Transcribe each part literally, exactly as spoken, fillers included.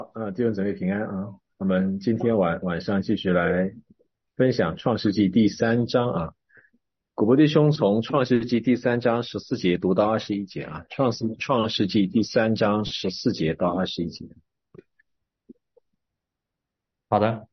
呃，弟兄姊妹平安啊！我们今天晚晚上继续来分享创世纪第三章啊。古博弟兄从创世纪第三章十四节读到二十一节啊，创世创世纪第三章十四节到二十一节。 好的，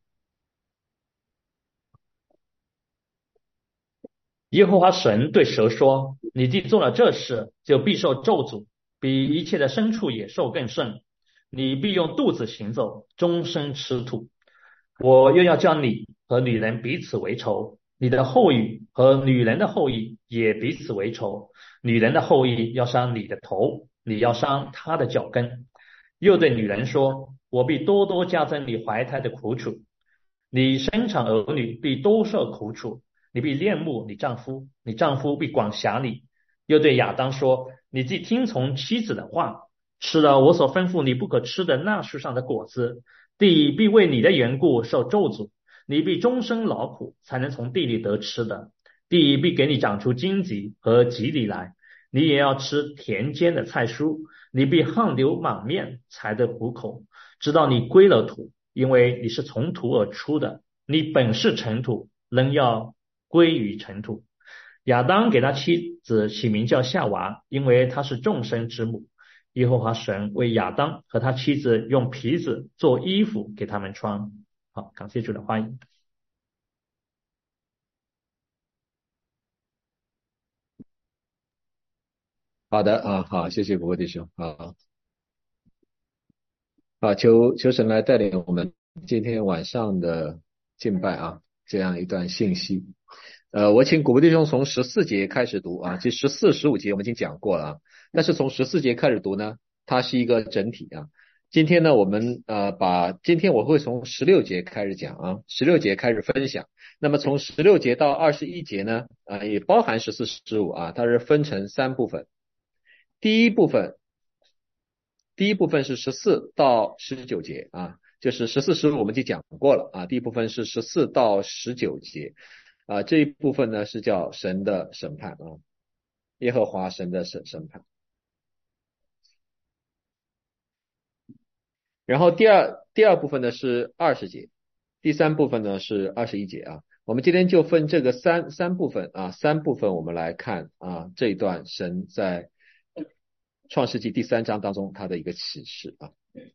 耶和华神对蛇说：“你既做了这事，就必受咒诅，比一切的牲畜野兽更甚。你必用肚子行走，终身吃土。我又要叫你和女人彼此为仇，你的后裔和女人的后裔也彼此为仇。女人的后裔要伤你的头，你要伤她的脚跟。”又对女人说：“我必多多加增你怀胎的苦楚，你生产儿女必多受苦楚。你必恋慕你丈夫，你丈夫必管辖你。”又对亚当说：“你既听从妻子的话，吃了我所吩咐你不可吃的那树上的果子，地必为你的缘故受咒诅，你必终身劳苦，才能从地里得吃的。地必给你长出荆棘和棘藜来，你也要吃田间的菜蔬，你必汗流满面才得糊口，直到你归了土，因为你是从土而出的，你本是尘土，仍要归于尘土。”亚当给他妻子起名叫夏娃，因为她是众生之母。耶和华神为亚当和他妻子用皮子做衣服给他们穿。好，感谢主的欢迎。 好的啊，好，谢谢古博弟兄啊。啊，求求神来带领我们今天晚上的敬拜啊，这样一段信息。呃，我请古博弟兄从十四节开始读啊，其实十四、十五节我们已经讲过了啊，但是从十四节开始读呢，它是一个整体啊。今天呢，我们呃把今天我会从十六节开始讲啊，十六节开始分享。那么从十六节到二十一节呢，啊、也包含十四、十五啊，它是分成三部分。第一部分第一部分是十四到十九节啊，就是十四、十五我们就讲过了啊。第一部分是十四到十九节啊，这一部分呢是叫神的审判啊，耶和华神的审审判。然后第二第二部分呢是二十节，第三部分呢是二十一节啊。我们今天就分这个三三部分啊，三部分我们来看啊这一段神在创世纪第三章当中他的一个启示啊。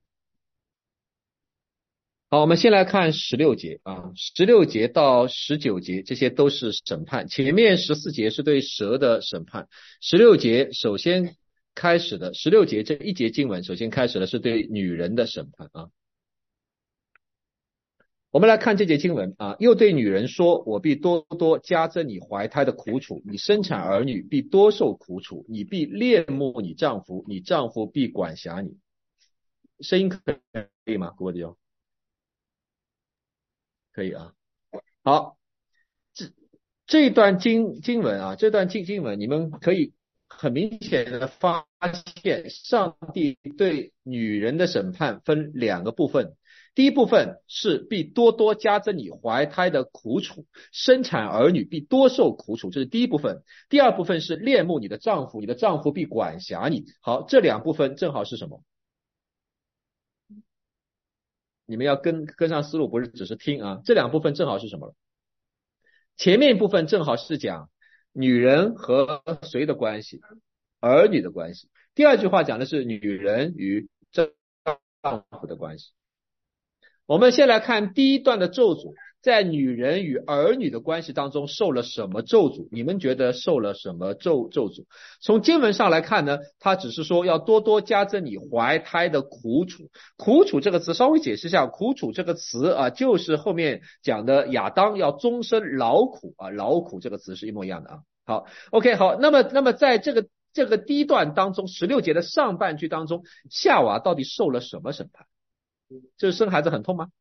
好，我们先来看十六节啊，十六节到十九节，这些都是审判。前面十四节是对蛇的审判，十六节首先开始的，十六节这一节经文首先开始的是对女人的审判啊。我们来看这节经文啊，又对女人说：我必多多加增你怀胎的苦楚，你生产儿女必多受苦楚，你必恋慕你丈夫，你丈夫必管辖你。声音可以吗？各位弟兄，可以啊。好，这这一段经经文啊，这段经经文，你们可以很明显的发现，上帝对女人的审判分两个部分。第一部分是必多多加增你怀胎的苦楚，生产儿女必多受苦楚，这是第一部分。第二部分是恋慕你的丈夫，你的丈夫必管辖你。好，这两部分正好是什么？你们要跟跟上思路，不是只是听啊。这两部分正好是什么？前面一部分正好是讲女人和谁的关系，儿女的关系。第二句话讲的是女人与丈夫的关系。我们先来看第一段的咒诅，在女人与儿女的关系当中受了什么咒诅？你们觉得受了什么咒咒诅？从经文上来看呢，它只是说要多多加增你怀胎的苦楚。苦楚这个词稍微解释一下，苦楚这个词啊，就是后面讲的亚当要终身劳苦啊，劳苦这个词是一模一样的啊。好 ，OK， 好，那么那么在这个这个第一段当中，十六节的上半句当中，夏娃到底受了什么审判？就是生孩子很痛吗？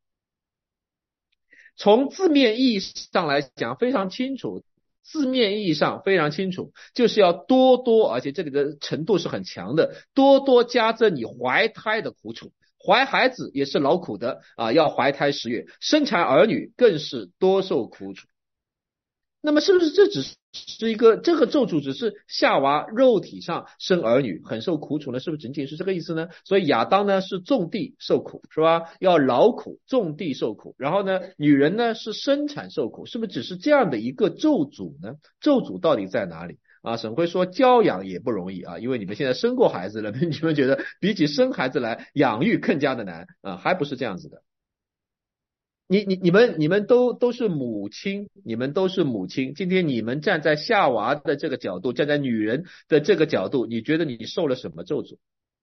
从字面意义上来讲非常清楚，字面意义上非常清楚，就是要多多，而且这里的程度是很强的，多多加增你怀胎的苦楚。怀孩子也是劳苦的啊，要怀胎十月，生产儿女更是多受苦楚。那么是不是这只是一个这个咒诅只是夏娃肉体上生儿女很受苦楚呢？是不是仅仅是这个意思呢？所以亚当呢是种地受苦，是吧？要劳苦种地受苦，然后呢女人呢是生产受苦，是不是只是这样的一个咒诅呢？咒诅到底在哪里啊？沈辉说教养也不容易啊，因为你们现在生过孩子了，你们觉得比起生孩子来养育更加的难啊？还不是这样子的。你你你们你们都都是母亲，你们都是母亲。今天你们站在夏娃的这个角度，站在女人的这个角度，你觉得你受了什么咒诅？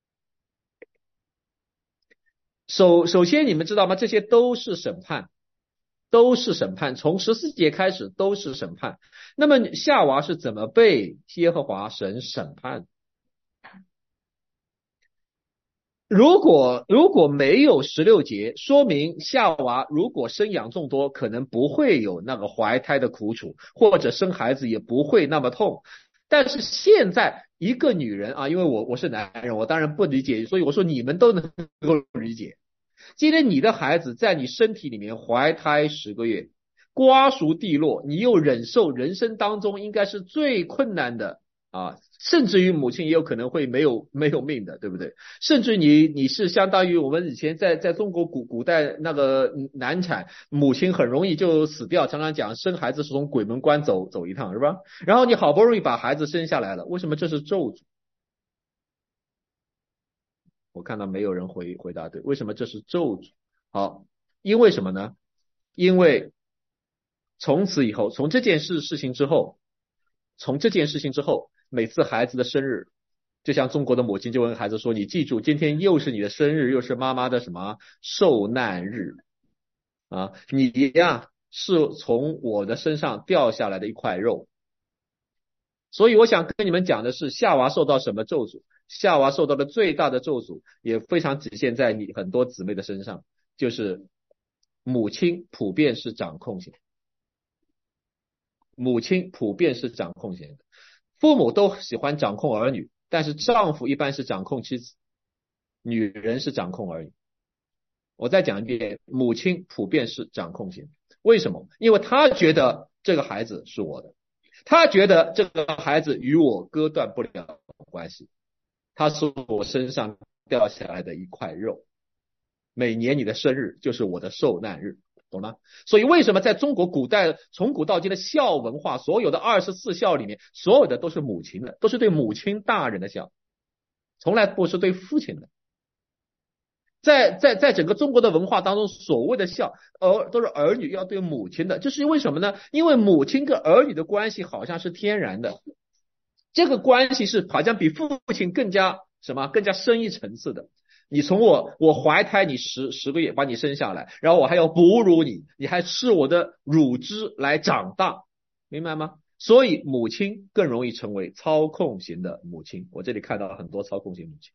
首首先你们知道吗？这些都是审判，都是审判，从十四节开始都是审判。那么夏娃是怎么被耶和华神审判？如果如果没有十六节，说明夏娃如果生养众多，可能不会有那个怀胎的苦楚，或者生孩子也不会那么痛。但是现在一个女人啊，因为我我是男人，我当然不理解，所以我说你们都能够理解。今天你的孩子在你身体里面怀胎十个月，瓜熟蒂落，你又忍受人生当中应该是最困难的啊，甚至于母亲也有可能会没有没有命的，对不对？甚至你你是相当于我们以前在在中国古古代那个难产，母亲很容易就死掉，常常讲生孩子是从鬼门关走走一趟，是吧？然后你好不容易把孩子生下来了，为什么这是咒诅？我看到没有人回回答对，为什么这是咒诅？好，因为什么呢？因为从此以后，从这件事事情之后，从这件事情之后，每次孩子的生日，就像中国的母亲就问孩子说：“你记住，今天又是你的生日，又是妈妈的什么受难日啊？你呀是从我的身上掉下来的一块肉。”所以我想跟你们讲的是，夏娃受到什么咒诅？夏娃受到的最大的咒诅，也非常体现在你很多姊妹的身上，就是母亲普遍是掌控型，母亲普遍是掌控型的，父母都喜欢掌控儿女，但是丈夫一般是掌控妻子，女人是掌控儿女。我再讲一遍，母亲普遍是掌控型，为什么？因为她觉得这个孩子是我的。他觉得这个孩子与我割断不了关系，他是我身上掉下来的一块肉，每年你的生日就是我的受难日，懂吗？所以为什么在中国古代从古到今的孝文化，所有的二十四孝里面，所有的都是母亲的，都是对母亲大人的孝，从来不是对父亲的。在在在整个中国的文化当中，所谓的孝，儿都是儿女要对母亲的，这是因为什么呢？因为母亲跟儿女的关系好像是天然的，这个关系是好像比父亲更加什么更加深一层次的。你从我我怀胎你十十个月把你生下来，然后我还要哺乳你，你还吃我的乳汁来长大，明白吗？所以母亲更容易成为操控型的母亲。我这里看到很多操控型母亲。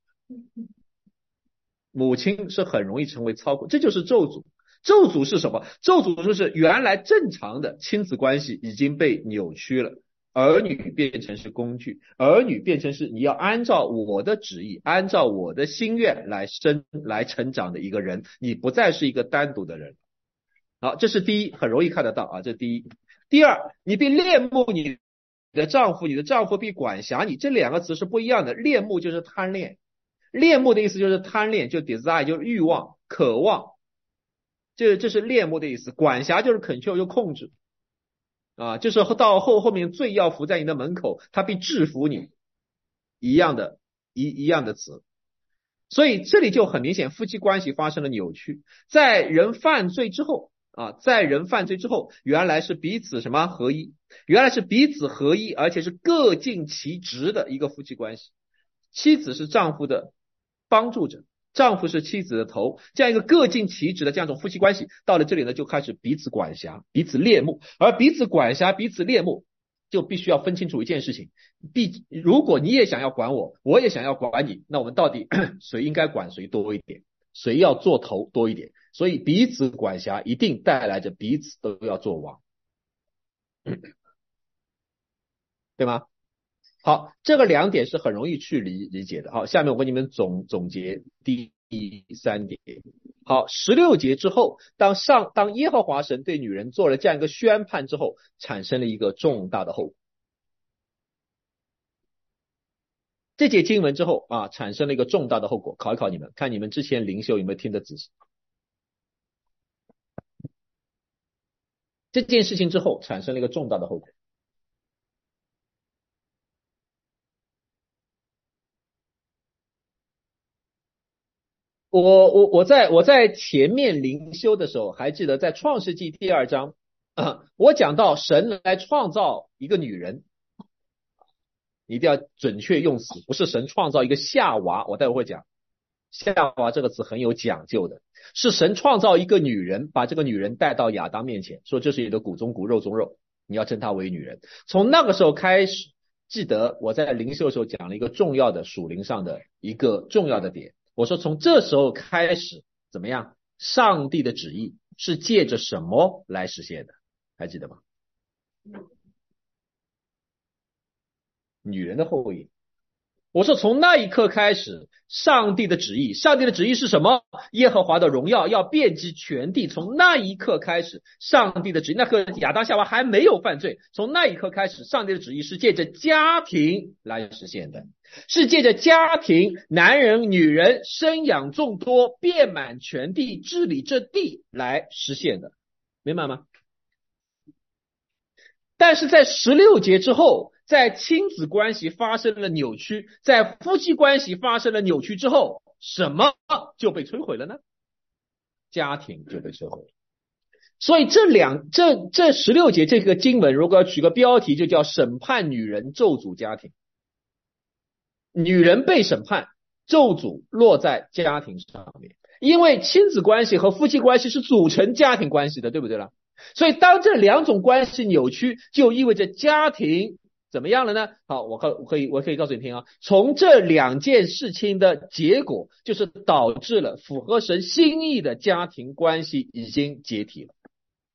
母亲是很容易成为操控，这就是咒诅。咒诅是什么？咒诅就是原来正常的亲子关系已经被扭曲了，儿女变成是工具，儿女变成是你要按照我的旨意，按照我的心愿来生来成长的一个人，你不再是一个单独的人。好，这是第一，很容易看得到啊，这是第一。第二，你必恋慕你的丈夫，你的丈夫必管辖你，这两个词是不一样的。恋慕就是贪恋。恋慕的意思就是贪恋，就 desire 就是欲望、渴望，这这是恋慕的意思。管辖就是 control 就控制啊，就是到后后面罪要伏在你的门口，他必制服你，一样的一一样的词。所以这里就很明显，夫妻关系发生了扭曲。在人犯罪之后啊，在人犯罪之后，原来是彼此什么合一，原来是彼此合一，而且是各尽其职的一个夫妻关系。妻子是丈夫的帮助者，丈夫是妻子的头，这样一个各尽其职的这样一种夫妻关系，到了这里呢，就开始彼此管辖，彼此恋慕，而彼此管辖，彼此恋慕，就必须要分清楚一件事情，必如果你也想要管我，我也想要管你，那我们到底谁应该管谁多一点，谁要做头多一点？所以彼此管辖一定带来着彼此都要做王，对吗？好，这个两点是很容易去理理解的。好，下面我给你们总总结第三点。好，十六节之后，当上当耶和华神对女人做了这样一个宣判之后，产生了一个重大的后果。 这节经文之后啊，产生了一个重大的后果，考一考你们，看你们之前灵修有没有听得仔细。这件事情之后产生了一个重大的后果。我我我在我在前面灵修的时候，还记得在创世纪第二章，啊，我讲到神来创造一个女人，一定要准确用词，不是神创造一个夏娃，我待会会讲，夏娃这个词很有讲究的，是神创造一个女人，把这个女人带到亚当面前，说这是你的骨中骨肉中肉，你要称她为女人。从那个时候开始，记得我在灵修的时候讲了一个重要的属灵上的一个重要的点，我说从这时候开始怎么样，上帝的旨意是借着什么来实现的，还记得吗？女人的后裔。我说从那一刻开始，上帝的旨意，上帝的旨意是什么？耶和华的荣耀要遍及全地。从那一刻开始，上帝的旨意，那个亚当夏娃还没有犯罪，从那一刻开始，上帝的旨意是借着家庭来实现的，是借着家庭，男人女人生养众多，遍满全地，治理这地来实现的，明白吗？但是在十六节之后，在亲子关系发生了扭曲，在夫妻关系发生了扭曲之后，什么就被摧毁了呢？家庭就被摧毁了。所以这两这这十六节这个经文，如果要取个标题，就叫审判女人，咒诅家庭。女人被审判，咒诅落在家庭上面，因为亲子关系和夫妻关系是组成家庭关系的，对不对了？所以当这两种关系扭曲，就意味着家庭怎么样了呢？好，我可我可以我可以告诉你听啊，从这两件事情的结果，就是导致了符合神心意的家庭关系已经解体了。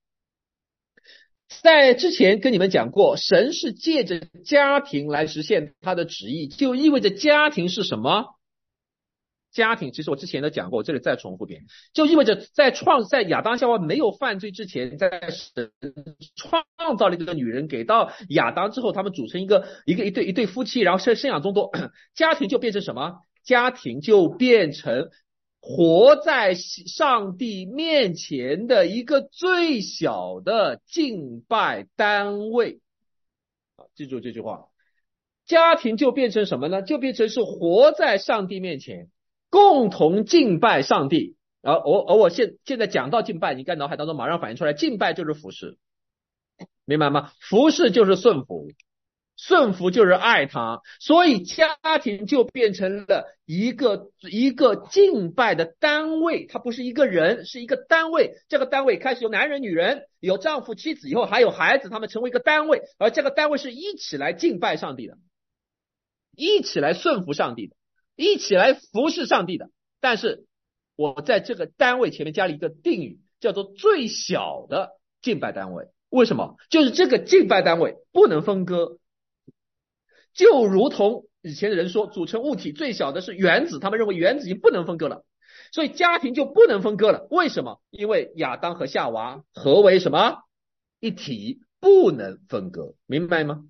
在之前跟你们讲过，神是借着家庭来实现他的旨意，就意味着家庭是什么？家庭其实我之前都讲过，我这里再重复一遍，就意味着在创在亚当夏娃没有犯罪之前，在神创造了这个女人给到亚当之后，他们组成一个一个一对一对夫妻，然后生生养众多，家庭就变成什么？家庭就变成活在上帝面前的一个最小的敬拜单位。记住这句话，家庭就变成什么呢？就变成是活在上帝面前，共同敬拜上帝。而而而我现现在讲到敬拜，你在脑海当中马上反应出来，敬拜就是服侍，明白吗？服侍就是顺服，顺服就是爱他，所以家庭就变成了一个一个敬拜的单位，它不是一个人，是一个单位。这个单位开始有男人、女人，有丈夫、妻子，以后还有孩子，他们成为一个单位，而这个单位是一起来敬拜上帝的，一起来顺服上帝的，一起来服侍上帝的。但是我在这个单位前面加了一个定语，叫做最小的敬拜单位。为什么？就是这个敬拜单位不能分割，就如同以前的人说，组成物体最小的是原子，他们认为原子已经不能分割了，所以家庭就不能分割了。为什么？因为亚当和夏娃合为什么？一体，不能分割，明白吗？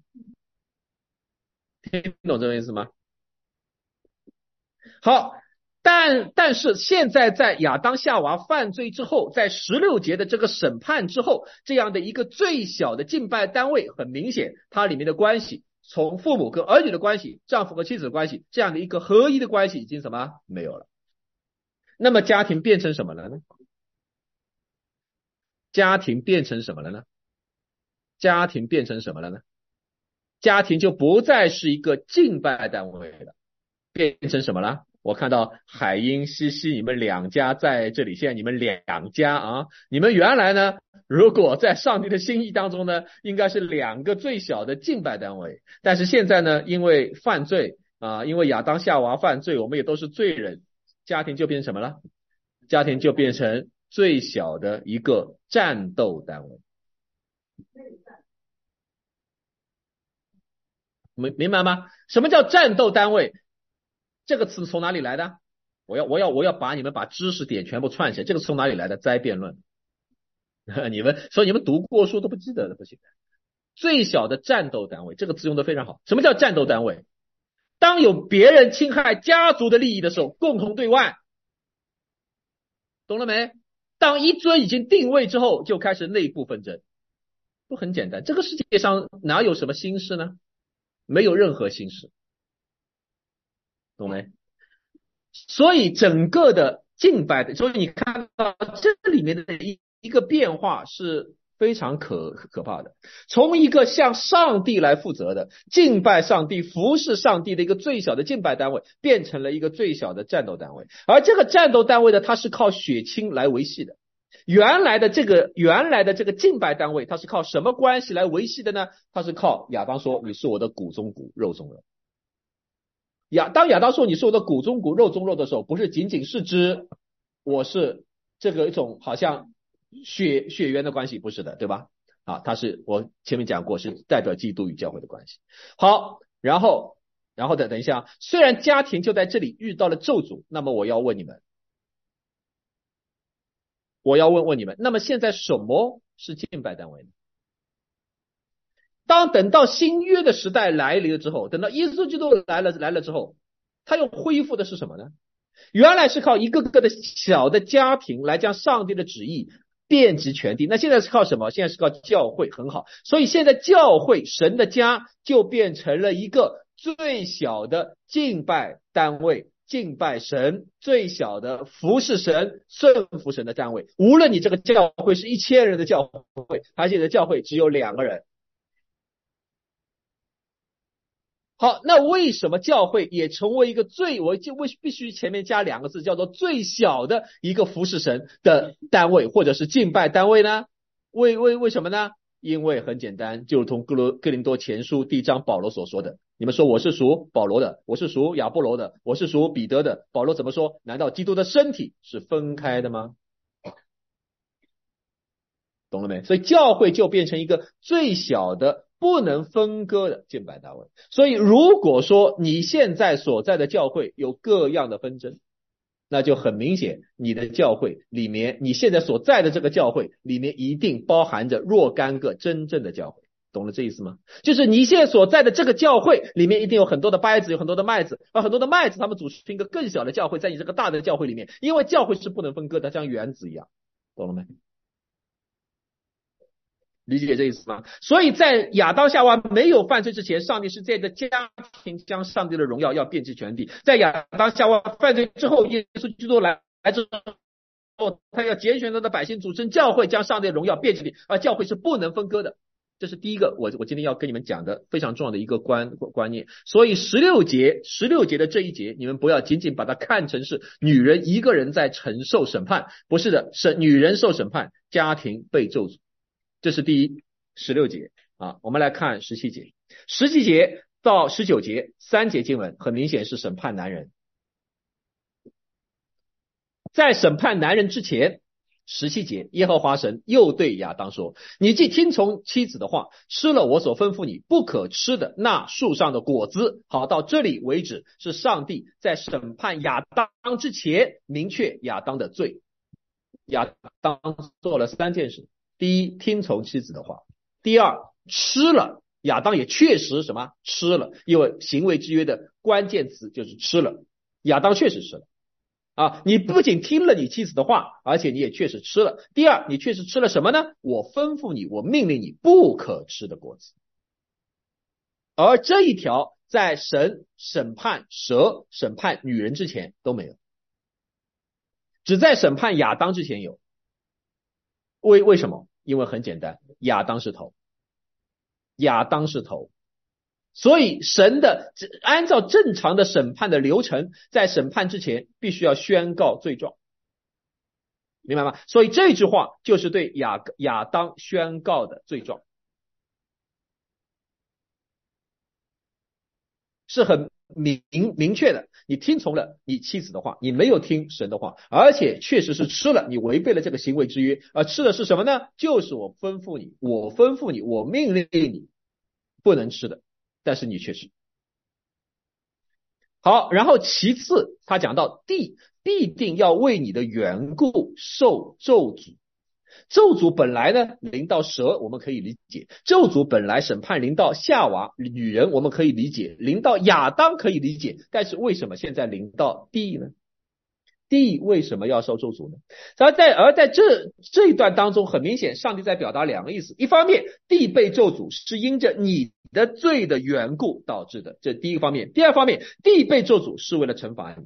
听懂这个意思吗？好，但但是现在在亚当夏娃犯罪之后，在十六节的这个审判之后，这样的一个最小的敬拜单位，很明显它里面的关系，从父母跟儿女的关系，丈夫和妻子的关系，这样的一个合一的关系已经什么没有了。那么家庭变成什么了呢？家庭变成什么了呢？家庭变成什么了呢？家庭就不再是一个敬拜单位了，变成什么了？我看到海英、西西，你们两家在这里，现在你们两家啊，你们原来呢，如果在上帝的心意当中呢，应该是两个最小的敬拜单位，但是现在呢，因为犯罪啊，因为亚当夏娃犯罪，我们也都是罪人，家庭就变成什么了？家庭就变成最小的一个战斗单位。明明白吗？什么叫战斗单位？这个词从哪里来的？我要我要我要把你们把知识点全部串起来。这个词从哪里来的？灾辩论。你们所以你们读过书都不记得的，不行。最小的战斗单位，这个词用的非常好。什么叫战斗单位？ 当有别人侵害家族的利益的时候，共同对外，懂了没？当一尊已经定位之后，就开始内部纷争，不很简单？这个世界上哪有什么新事呢？没有任何新事，懂没？所以整个的敬拜的，所以你看到这里面的一一个变化是非常可可怕的，从一个向上帝来负责的敬拜上帝、服侍上帝的一个最小的敬拜单位，变成了一个最小的战斗单位。而这个战斗单位呢，它是靠血亲来维系的。原来的这个原来的这个敬拜单位，它是靠什么关系来维系的呢？它是靠亚当说你是我的骨中骨、肉中肉。亚当亚当说你是我的骨中骨、肉中肉的时候，不是仅仅是指我是这个一种好像血血缘的关系，不是的，对吧？啊，它是我前面讲过，是代表基督与教会的关系。好，然后然后等等一下，虽然家庭就在这里遇到了咒诅，那么我要问你们，我要问问你们，那么现在什么是敬拜单位呢？当等到新约的时代来临了之后，等到耶稣基督来了来了之后，他又恢复的是什么呢？原来是靠一个个的小的家庭来将上帝的旨意遍及全地，那现在是靠什么？现在是靠教会，很好。所以现在教会神的家就变成了一个最小的敬拜单位，敬拜神最小的服侍神、顺服神的单位。无论你这个教会是一千人的教会，还是你的教会只有两个人。好，那为什么教会也成为一个最，我就为必须前面加两个字，叫做最小的一个服侍神的单位，或者是敬拜单位呢？为为为什么呢？因为很简单，就如同哥罗哥林多前书第一章保罗所说的，你们说我是属保罗的，我是属亚波罗的，我是属彼得的，保罗怎么说？难道基督的身体是分开的吗？懂了没？所以教会就变成一个最小的不能分割的敬拜单位。所以如果说你现在所在的教会有各样的纷争，那就很明显，你的教会里面，你现在所在的这个教会里面一定包含着若干个真正的教会。懂了这意思吗？就是你现在所在的这个教会里面一定有很多的稗子，有很多的麦子，而很多的麦子他们组成一个更小的教会，在你这个大的教会里面，因为教会是不能分割的，像原子一样。懂了没？理解这意思吗？所以在亚当夏娃没有犯罪之前，上帝是借着家庭将上帝的荣耀要遍及全地。在亚当夏娃犯罪之后，耶稣基督来来之后，他要拣选他的百姓组成教会，将上帝的荣耀遍及地，而教会是不能分割的。这是第一个，我我今天要跟你们讲的非常重要的一个观观念。所以十六节十六节的这一节，你们不要仅仅把它看成是女人一个人在承受审判，不是的，是女人受审判，家庭被咒诅。这是第一十六节啊，我们来看十七节，十七节到十九节三节经文很明显是审判男人。在审判男人之前，十七节耶和华神又对亚当说，你既听从妻子的话，吃了我所吩咐你不可吃的那树上的果子。好，到这里为止是上帝在审判亚当之前明确亚当的罪。亚当做了三件事，第一，听从妻子的话；第二，吃了，亚当也确实什么吃了，因为行为之约的关键词就是吃了，亚当确实吃了啊！你不仅听了你妻子的话，而且你也确实吃了。第二，你确实吃了什么呢？我吩咐你，我命令你不可吃的果子。而这一条在神审判蛇、审判女人之前都没有，只在审判亚当之前有。为为什么？因为很简单，亚当是头，亚当是头，所以神的按照正常的审判的流程，在审判之前必须要宣告罪状，明白吗？所以这句话就是对亚亚当宣告的罪状，是很明明确的。你听从了你妻子的话，你没有听神的话，而且确实是吃了，你违背了这个行为之约。而吃的是什么呢？就是我吩咐你，我吩咐你，我命令你不能吃的，但是你却吃。好，然后其次他讲到地必定要为你的缘故受咒诅。 咒诅本来呢临到蛇，我们可以理解；咒诅本来审判临到夏娃女人，我们可以理解；临到亚当可以理解。但是为什么现在临到地呢？地为什么要受咒诅呢？而在而在这这一段当中，很明显，上帝在表达两个意思：一方面，地被咒诅是因着你的罪的缘故导致的，这第一个方面；第二方面，地被咒诅是为了惩罚你。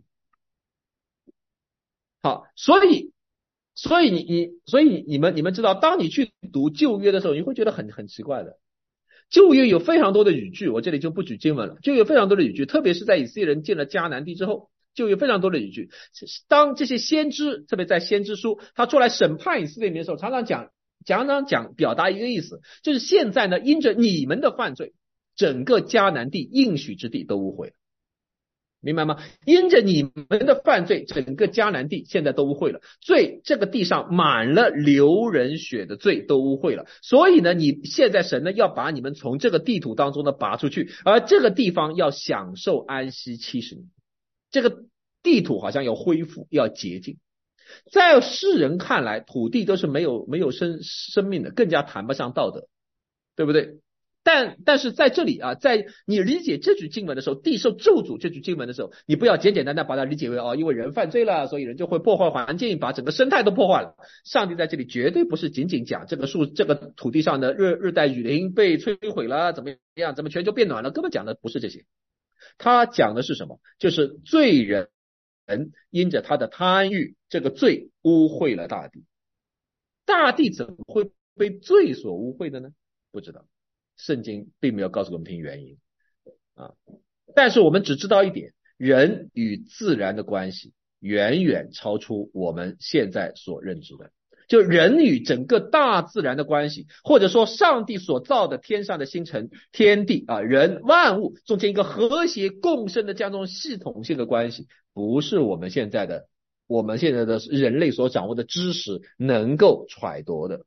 好，所以。所以你你所以你们你们知道，当你去读旧约的时候，你会觉得很很奇怪的。旧约有非常多的语句，我这里就不举经文了。旧约非常多的语句，特别是在以色列人进了迦南地之后，旧约非常多的语句。当这些先知，特别在先知书，他出来审判以色列民的时候，常常讲常常讲表达一个意思，就是现在呢，因着你们的犯罪，整个迦南地应许之地都污秽了。明白吗？因着你们的犯罪，整个迦南地现在都污秽了，罪这个地上满了流人血的罪都污秽了，所以呢，你现在神呢要把你们从这个地土当中呢拔出去，而这个地方要享受安息七十年，这个地土好像要恢复，要洁净。在世人看来，土地都是没有没有生生命的，更加谈不上道德，对不对？但但是在这里啊，在你理解这句经文的时候，地受咒诅这句经文的时候，你不要简简单单把它理解为哦，因为人犯罪了，所以人就会破坏环境，把整个生态都破坏了。上帝在这里绝对不是仅仅讲这个树这个土地上的热热带雨林被摧毁了，怎么样，怎么全球变暖了，根本讲的不是这些。他讲的是什么？就是罪人因着他的贪欲，这个罪污秽了大地。大地怎么会被罪所污秽的呢？不知道。圣经并没有告诉我们听原因啊，但是我们只知道一点，人与自然的关系远远超出我们现在所认知的。就人与整个大自然的关系，或者说上帝所造的天上的星辰、天地啊，人万物中间一个和谐共生的这样一种系统性的关系，不是我们现在的我们现在的人类所掌握的知识能够揣度的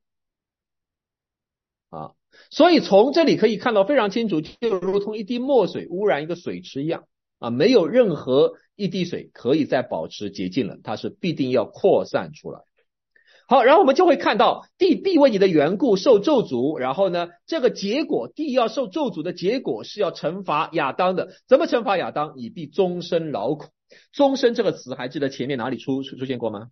啊。所以从这里可以看到非常清楚，就如同一滴墨水污染一个水池一样啊，没有任何一滴水可以再保持洁净了，它是必定要扩散出来。好，然后我们就会看到地必为你的缘故受咒诅，然后呢，这个结果地要受咒诅的结果是要惩罚亚当的。怎么惩罚亚当？你必终身劳苦。终身这个词还记得前面哪里出出现过吗？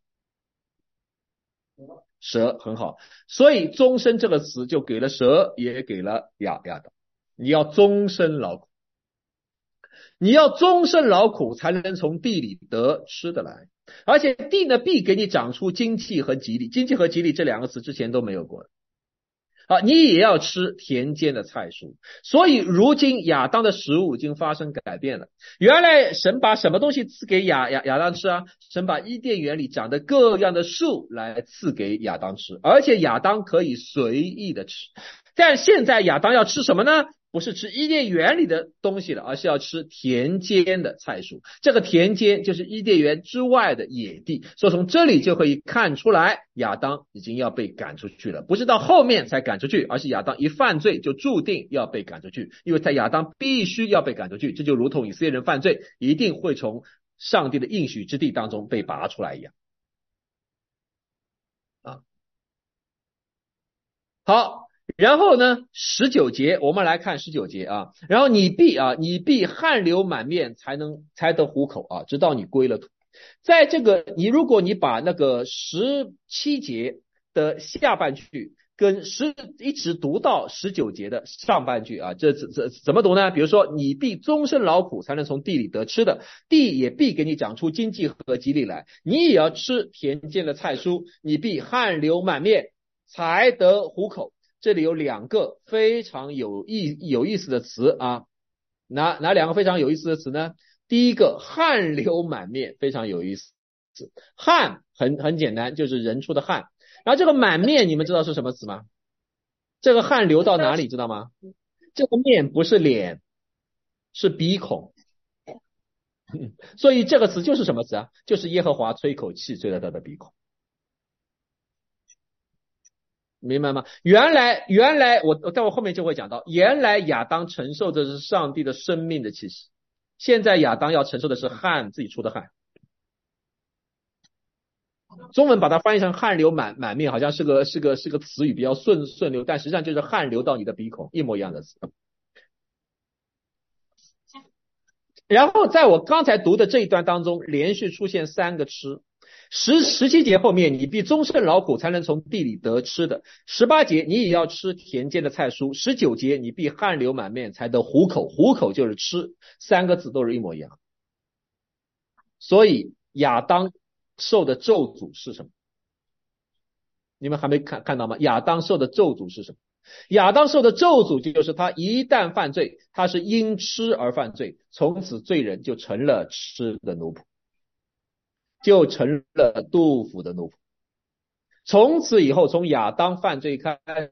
蛇，很好。所以终身这个词就给了蛇，也给了亚亚当。你要终身劳苦，你要终身劳苦才能从地里得吃的来。而且地呢必给你长出经济和吉利，经济和吉利这两个词之前都没有过的。好，你也要吃田间的菜蔬。所以如今亚当的食物已经发生改变了。原来神把什么东西赐给亚亚亚当吃啊？神把伊甸园里长的各样的树来赐给亚当吃，而且亚当可以随意的吃。但现在亚当要吃什么呢？不是吃伊甸园里的东西了，而是要吃田间的菜蔬。这个田间就是伊甸园之外的野地。所以从这里就可以看出来，亚当已经要被赶出去了，不是到后面才赶出去，而是亚当一犯罪就注定要被赶出去。因为在亚当必须要被赶出去，这就如同以色列人犯罪一定会从上帝的应许之地当中被拔出来一样啊。好，然后呢，十九节我们来看十九节啊，然后你必啊，你必汗流满面才能才得糊口啊，直到你归了土。在这个你如果你把那个十七节的下半句跟十一直读到十九节的上半句啊，这这这怎么读呢？比如说你必终身劳苦才能从地里得吃的，地也必给你长出经济和吉利来，你也要吃田间的菜蔬，你必汗流满面才得糊口。这里有两个非常有意有意思的词啊，哪哪两个非常有意思的词呢？第一个汗流满面，非常有意思。汗很很简单，就是人出的汗。然后这个满面你们知道是什么词吗？这个汗流到哪里知道吗？这个面不是脸，是鼻孔。所以这个词就是什么词啊？就是耶和华吹口气吹到他的鼻孔。明白吗？原来原来我在我后面就会讲到，原来亚当承受的是上帝的生命的气息，现在亚当要承受的是汗，自己出的汗。 中文把它翻译成汗流满满面，好像是个是个是个词语比较顺顺流，但实际上就是汗流到你的鼻孔，一模一样的词。然后在我刚才读的这一段当中，连续出现三个吃。十十七节后面，你必终身劳苦才能从地里得吃的。十八节，你也要吃田间的菜蔬。十九节，你必汗流满面才得糊口，糊口就是吃，三个字都是一模一样。所以亚当受的咒诅是什么？你们还没看看到吗？亚当受的咒诅是什么？亚当受的咒诅就是他一旦犯罪，他是因吃而犯罪，从此罪人就成了吃的奴仆，就成了杜甫的奴仆。从此以后，从亚当犯罪开始，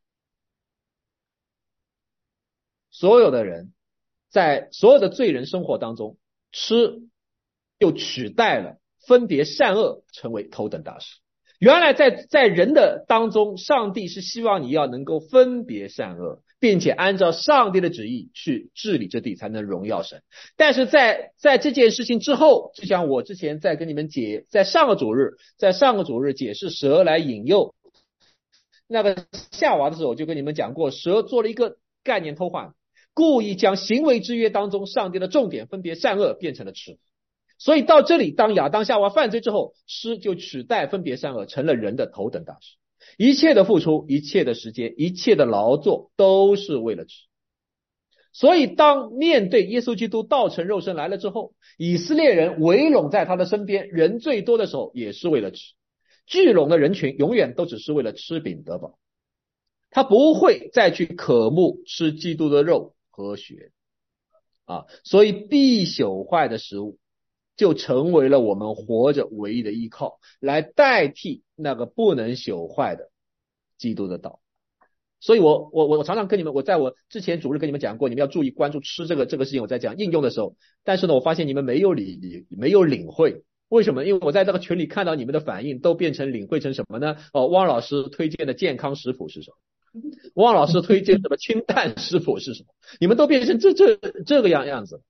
所有的人在所有的罪人生活当中，吃就取代了分别善恶，成为头等大事。原来在在人的当中，上帝是希望你要能够分别善恶，并且按照上帝的旨意去治理这地，才能荣耀神。但是在在这件事情之后，就像我之前在跟你们解，在上个主日，在上个主日解释蛇来引诱那个夏娃的时候，就跟你们讲过，蛇做了一个概念偷换，故意将行为之约当中上帝的重点分别善恶变成了吃。所以到这里，当亚当夏娃犯罪之后，吃就取代分别善恶，成了人的头等大事。一切的付出，一切的时间，一切的劳作，都是为了吃。所以当面对耶稣基督道成肉身来了之后，以色列人围拢在他的身边，人最多的时候也是为了吃。聚拢的人群永远都只是为了吃饼得饱，他不会再去渴慕吃基督的肉和血啊。所以必朽坏的食物就成为了我们活着唯一的依靠，来代替那个不能朽坏的基督的道。所以我我我常常跟你们，我在我之前主日跟你们讲过，你们要注意关注吃这个这个事情。我在讲应用的时候，但是呢，我发现你们没有理没有领会，为什么？因为我在这个群里看到你们的反应都变成领会成什么呢？哦，汪老师推荐的健康食谱是什么？汪老师推荐什么清淡食谱是什么？你们都变成这这这个样样子。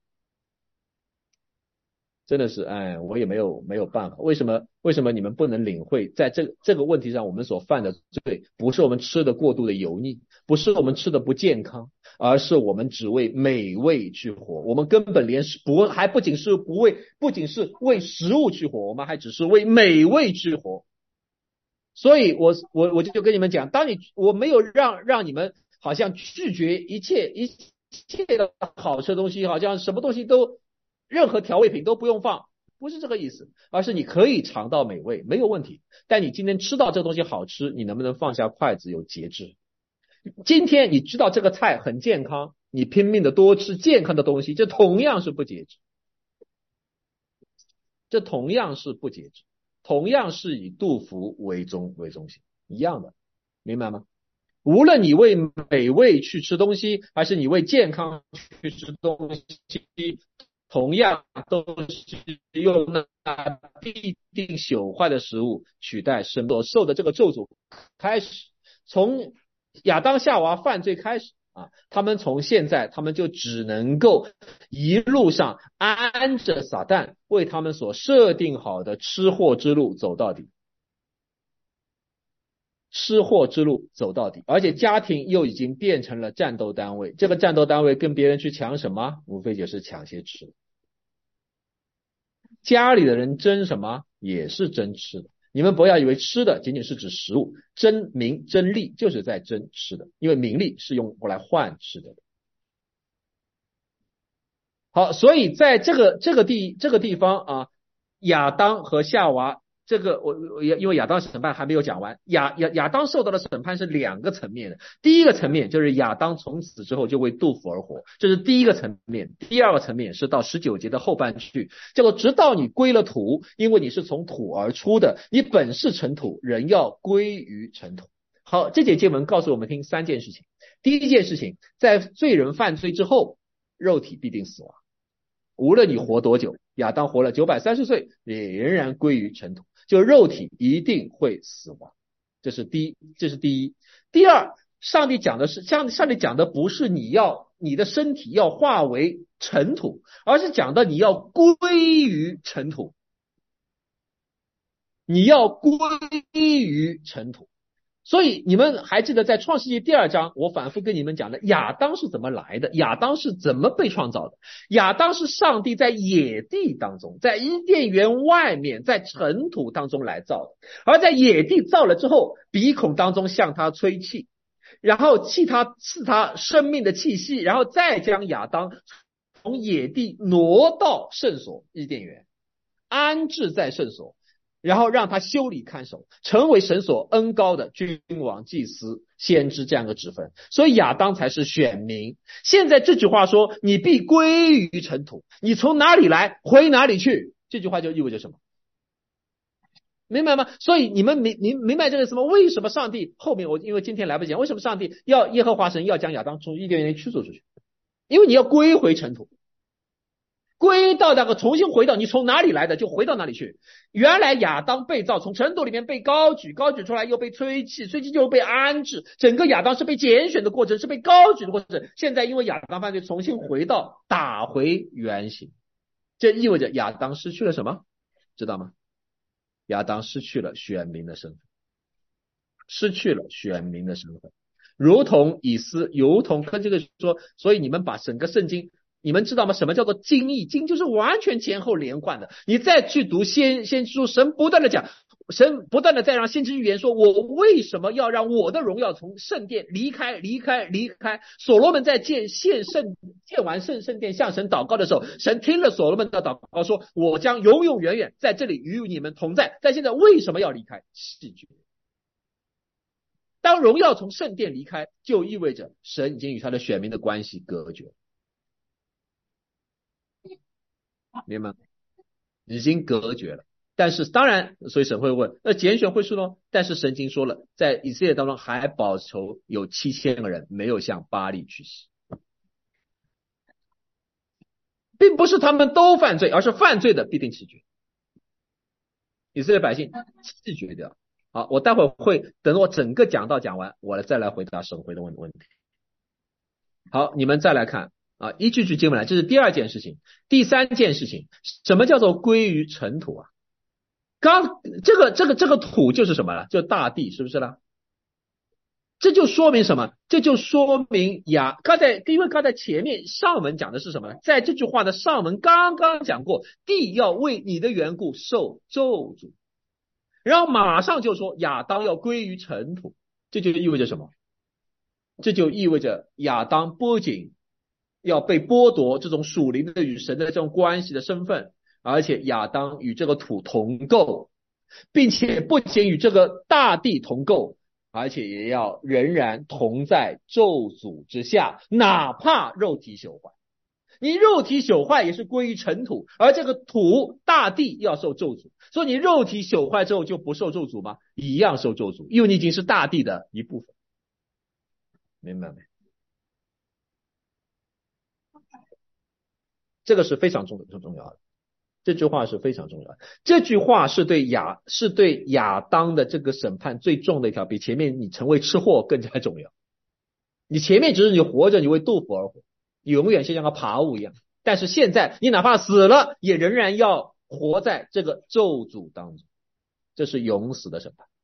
真的是，哎，我也没有没有办法。为什么为什么你们不能领会，在这这个问题上，我们所犯的罪，不是我们吃的过度的油腻，不是我们吃的不健康，而是我们只为美味去活。我们根本连不还不仅是不为，不仅是为食物去活，我们还只是为美味去活。所以我我我就跟你们讲，当你我没有让让你们好像拒绝一切一切的好吃的东西，好像什么东西都。任何调味品都不用放，不是这个意思，而是你可以尝到美味，没有问题。但你今天吃到这个东西好吃，你能不能放下筷子，有节制？今天你知道这个菜很健康，你拼命的多吃健康的东西，这同样是不节制，这同样是不节制，同样是以杜甫为中为中心，一样的，明白吗？无论你为美味去吃东西，还是你为健康去吃东西，同样都是用那必定朽坏的食物取代神所受的这个咒诅开始。从亚当夏娃犯罪开始啊，他们从现在他们就只能够一路上按着撒旦为他们所设定好的吃货之路走到底，吃货之路走到底。而且家庭又已经变成了战斗单位，这个战斗单位跟别人去抢什么？无非就是抢些吃的。家里的人争什么？也是争吃的。你们不要以为吃的仅仅是指食物，争名争利就是在争吃的，因为名利是用过来换吃的。好，所以在这个这个地这个地方啊，亚当和夏娃。这个我我因为亚当审判还没有讲完，亚亚亚当受到的审判是两个层面的。第一个层面就是亚当从此之后就为杜甫而活，这是第一个层面。第二个层面是到十九节的后半句，叫做直到你归了土，因为你是从土而出的，你本是尘土，人要归于尘土。好，这节经文告诉我们听三件事情。第一件事情，在罪人犯罪之后，肉体必定死亡。无论你活多久，亚当活了九百三十岁，也仍然归于尘土，就肉体一定会死亡。这是第一，这是第一。第二，上帝讲的是，上上帝讲的不是你要你的身体要化为尘土，而是讲的你要归于尘土。 你要归于尘土。所以你们还记得在创世纪第二章我反复跟你们讲的亚当是怎么来的，亚当是怎么被创造的。亚当是上帝在野地当中，在伊甸园外面，在尘土当中来造的，而在野地造了之后，鼻孔当中向他吹气，然后气他赐他生命的气息，然后再将亚当从野地挪到圣所伊甸园，安置在圣所，然后让他修理看守，成为神所恩膏的君王、祭司、先知这样的职分。所以亚当才是选民。现在这句话说你必归于尘土，你从哪里来回哪里去，这句话就意味着什么？明白吗？所以你们明明明白这个什么？为什么上帝后面我因为今天来不及讲，为什么上帝要耶和华神要将亚当从伊甸园驱逐出去？因为你要归回尘土，归到那个重新回到你从哪里来的就回到哪里去。原来亚当被造，从尘土里面被高举，高举出来又被吹气，吹气又被安置，整个亚当是被拣选的过程，是被高举的过程。现在因为亚当犯罪重新回到打回原形，这意味着亚当失去了什么？知道吗？亚当失去了选民的身份，失去了选民的身份，如同以斯，如同跟这个说，所以你们把整个圣经，你们知道吗？什么叫做经义？经就是完全前后连贯的。你再去读先先知书，神不断的讲，神不断的在让先知预言说，我为什么要让我的荣耀从圣殿离开离开离开。所罗门在建献圣建完圣圣殿向神祷告的时候，神听了所罗门的祷告说，我将永永远远在这里与你们同在。但现在为什么要离开？弃绝。当荣耀从圣殿离开，就意味着神已经与他的选民的关系隔绝，明白吗？已经隔绝了。但是当然，所以神会问，那拣选会数呢？但是神经说了，在以色列当中还保留有七千个人没有向巴力去洗，并不是他们都犯罪，而是犯罪的必定弃绝，以色列百姓弃绝掉。好，我待会儿会等我整个讲道讲完，我再来回答神回的问问题。好，你们再来看啊，一句句经文来，这是第二件事情。第三件事情，什么叫做归于尘土啊？刚这个这个这个土就是什么了？就大地，是不是啦？这就说明什么？这就说明亚刚才因为刚才前面上文讲的是什么？在这句话的上文刚刚讲过，地要为你的缘故受咒诅。然后马上就说亚当要归于尘土，这就意味着什么？这就意味着亚当不仅要被剥夺这种属灵的与神的这种关系的身份，而且亚当与这个土同构，并且不仅与这个大地同构，而且也要仍然同在咒诅之下，哪怕肉体朽坏。你肉体朽坏也是归于尘土，而这个土大地要受咒诅，所以你肉体朽坏之后就不受咒诅吗？一样受咒诅，因为你已经是大地的一部分，明白没？这个是非常重重要的，这句话是非常重要的。这句话是对亚是对亚当的这个审判最重的一条，比前面你成为吃货更加重要。你前面只是你活着，你为杜甫而活，永远就像个爬物一样，但是现在你哪怕死了，也仍然要活在这个咒诅当中，这是永死的审判。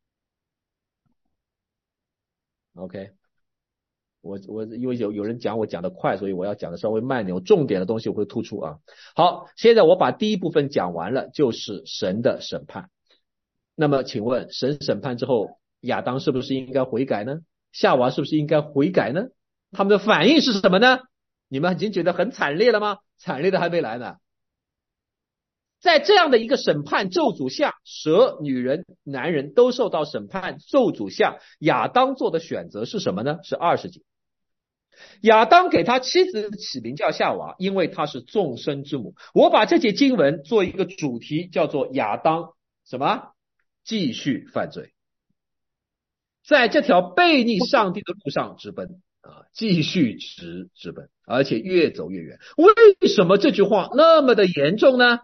OK， 我我因为有有人讲我讲的快，所以我要讲的稍微慢点，我重点的东西我会突出啊。好，现在我把第一部分讲完了，就是神的审判。那么请问神审判之后，亚当是不是应该悔改呢？夏娃是不是应该悔改呢？他们的反应是什么呢？你们已经觉得很惨烈了吗？惨烈的还没来呢。在这样的一个审判咒诅下，蛇、女人、男人都受到审判咒诅下，亚当做的选择是什么呢？是二十节。亚当给他妻子起名叫夏娃，因为她是众生之母。我把这节经文做一个主题，叫做亚当什么？继续犯罪，在这条背逆上帝的路上直奔啊，继续直直奔，而且越走越远。为什么这句话那么的严重呢？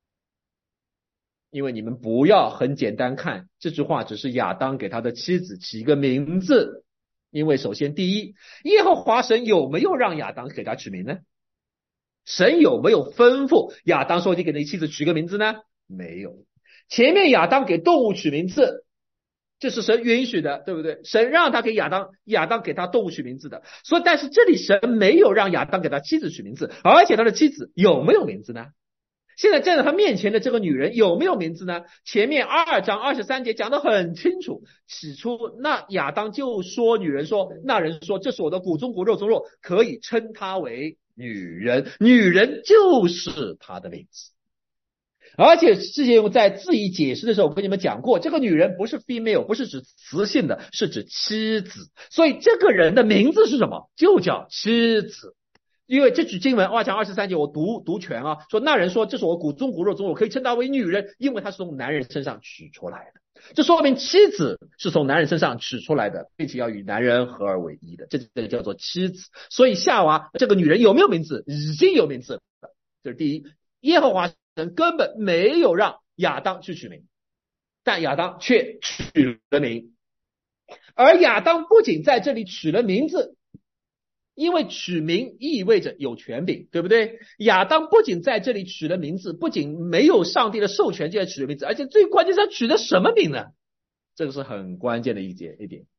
因为你们不要很简单看这句话，只是亚当给他的妻子起一个名字。因为首先第一，耶和华神有没有让亚当给他取名呢？神有没有吩咐亚当说你给你妻子取个名字呢？没有。 前面亚当给动物取名字，这是神允许的，对不对？神让他给亚当，亚当给他动物取名字的。所以，但是这里神没有让亚当给他妻子取名字，而且他的妻子有没有名字呢？现在站在他面前的这个女人有没有名字呢？前面二章二十三节讲得很清楚，起初那亚当就说女人说，那人说这是我的骨中骨肉中肉，可以称她为女人，女人就是他的名字。而且之前我在字义解释的时候，我跟你们讲过，这个女人不是 female， 不是指雌性的，是指妻子。所以这个人的名字是什么？就叫妻子。因为这句经文二章二十三节我读读全啊，说那人说这是我骨中骨肉中肉，可以称她为女人，因为她是从男人身上取出来的。这说明妻子是从男人身上取出来的，并且要与男人合而为一的，这就叫做妻子。所以夏娃这个女人有没有名字？已经有名字了。这是第一，耶和华神根本没有让亚当去取名，但亚当却取了名。而亚当不仅在这里取了名字，因为取名意味着有权柄，对不对？亚当不仅在这里取了名字，不仅没有上帝的授权就取了名字，而且最关键是他取的什么名呢？这个是很关键的一点一点。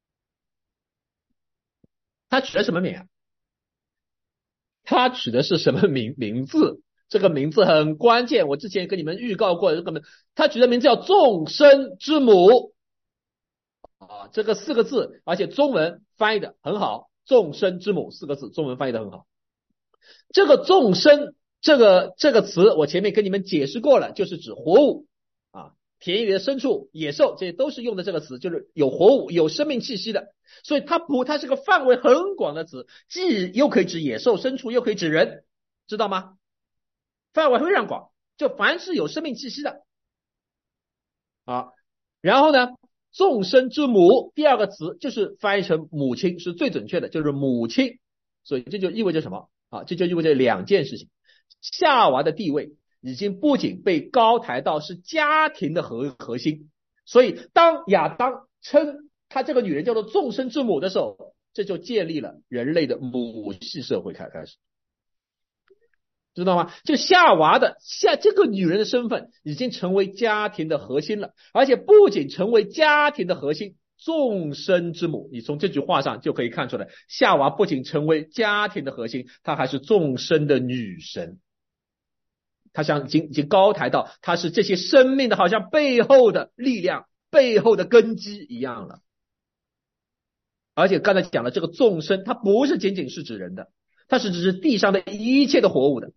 他取的什么名啊？他取的是什么名名字？这个名字很关键，我之前跟你们预告过的，这个他取的名字叫众生之母啊，这个四个字，而且中文翻译的很好。众生之母四个字，中文翻译的很好。这个众生这个这个词，我前面跟你们解释过了，就是指活物啊，田野里的牲畜、野兽，这些都是用的这个词，就是有活物、有生命气息的。所以它不，它是个范围很广的词，既又可以指野兽、牲畜，又可以指人，知道吗？范围非常广，就凡是有生命气息的啊。然后呢？众生之母，第二个词就是翻译成母亲，是最准确的，就是母亲。所以这就意味着什么啊？这就意味着两件事情。夏娃的地位已经不仅被高抬到是家庭的核核心，所以当亚当称他这个女人叫做众生之母的时候，这就建立了人类的母系社会开开始。知道吗？就夏娃的夏这个女人的身份已经成为家庭的核心了，而且不仅成为家庭的核心，众生之母，你从这句话上就可以看出来，夏娃不仅成为家庭的核心，她还是众生的女神。她像已经已经高抬到她是这些生命的好像背后的力量、背后的根基一样了。而且刚才讲了，这个众生它不是仅仅是指人的，它是指地上的一切的活物的。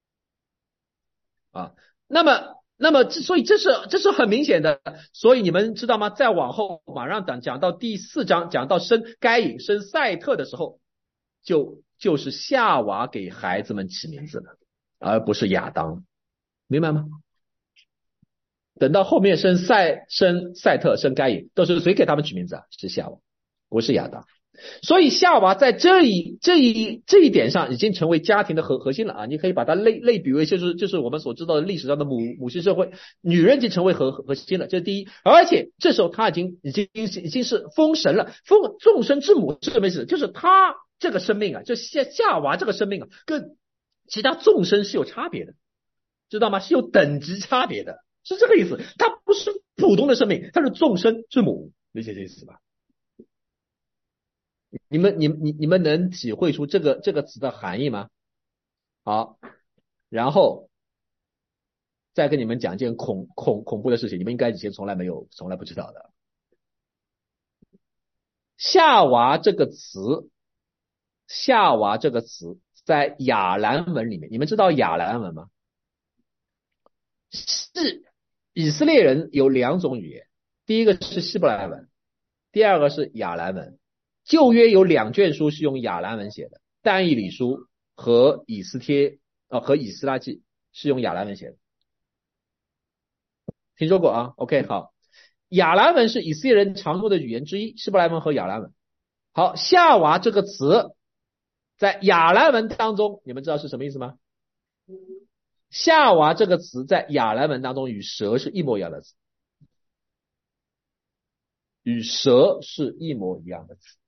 啊，那么，那么，所以这是这是很明显的，所以你们知道吗？再往后马上讲讲到第四章，讲到生该隐生赛特的时候，就就是夏娃给孩子们起名字了，而不是亚当，明白吗？等到后面生赛生赛特生该隐，都是谁给他们取名字啊？是夏娃，不是亚当。所以夏娃在这一这一这一点上已经成为家庭的核核心了啊！你可以把它类类比为就是就是我们所知道的历史上的母母系社会，女人已经成为核核心了，这是第一。而且这时候她已经已经已经是封神了，封众生之母是什么意思？就是她这个生命啊，就夏夏娃这个生命啊，跟其他众生是有差别的，知道吗？是有等级差别的，是这个意思。它不是普通的生命，它是众生之母，理解这意思吧？你们你你你们能体会出这个这个词的含义吗？好，然后再跟你们讲一件恐恐恐怖的事情，你们应该以前从来没有从来不知道的。夏娃这个词，夏娃这个词在亚兰文里面，你们知道亚兰文吗？是以色列人有两种语言，第一个是希伯来文，第二个是亚兰文。旧约有两卷书是用亚兰文写的，但以理书和以斯帖呃和以斯拉记是用亚兰文写的，听说过啊 ？OK， 好，亚兰文是以色列人常用的语言之一，希伯来文和亚兰文。好，夏娃这个词在亚兰文当中，你们知道是什么意思吗？夏娃这个词在亚兰文当中与蛇是一模一样的词，与蛇是一模一样的词。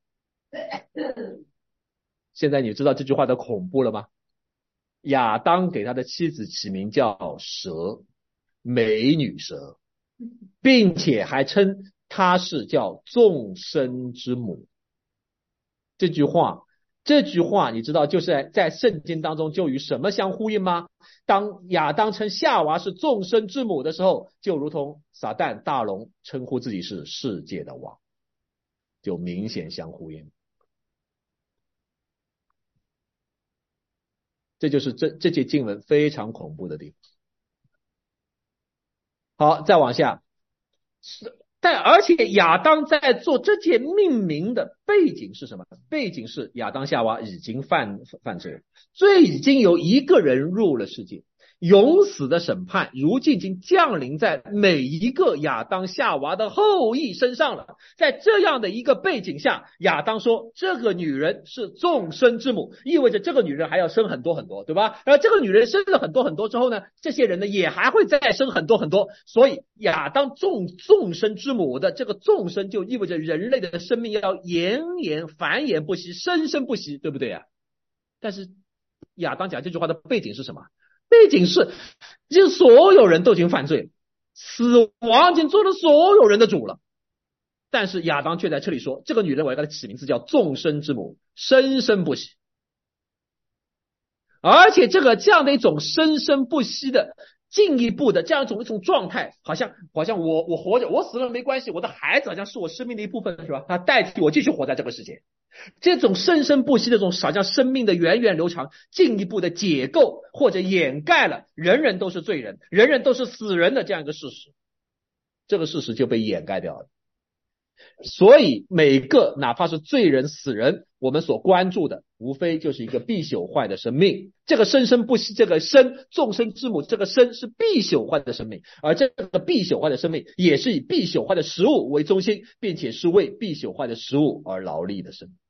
现在你知道这句话的恐怖了吗？亚当给他的妻子起名叫蛇，美女蛇， 并且还称她是叫众生之母。这句话这句话你知道就是在在圣经当中就与什么相呼应吗？当亚当称夏娃是众生之母的时候，就如同撒旦大龙称呼自己是世界的王，就明显相呼应。这就是这这节经文非常恐怖的地方。好，再往下，但而且亚当在做这件命名的背景是什么？背景是亚当夏娃已经犯犯罪，罪已经有一个人入了世界，永死的审判如今已经降临在每一个亚当夏娃的后裔身上了。在这样的一个背景下，亚当说这个女人是众生之母，意味着这个女人还要生很多很多，对吧？然后这个女人生了很多很多之后呢，这些人呢也还会再生很多很多，所以亚当众众生之母的这个众生就意味着人类的生命要延延繁衍不息，生生不息，对不对啊？但是亚当讲这句话的背景是什么？背景是就所有人都已经犯罪了，死亡已经做了所有人的主了，但是亚当却在这里说这个女人我要给她起名字叫众生之母，生生不息。而且这个这样的一种生生不息的进一步的这样一种一种状态，好像好像我我活着，我死了没关系，我的孩子好像是我生命的一部分，是吧？他代替我继续活在这个世界。这种生生不息的这种好像生命的源远流长，进一步的解构或者掩盖了人人都是罪人，人人都是死人的这样一个事实，这个事实就被掩盖掉了。所以每个哪怕是罪人死人，我们所关注的无非就是一个必朽坏的生命。这个生生不息，这个生众生之母，这个生是必朽坏的生命，而这个必朽坏的生命也是以必朽坏的食物为中心，并且是为必朽坏的食物而劳力的生命。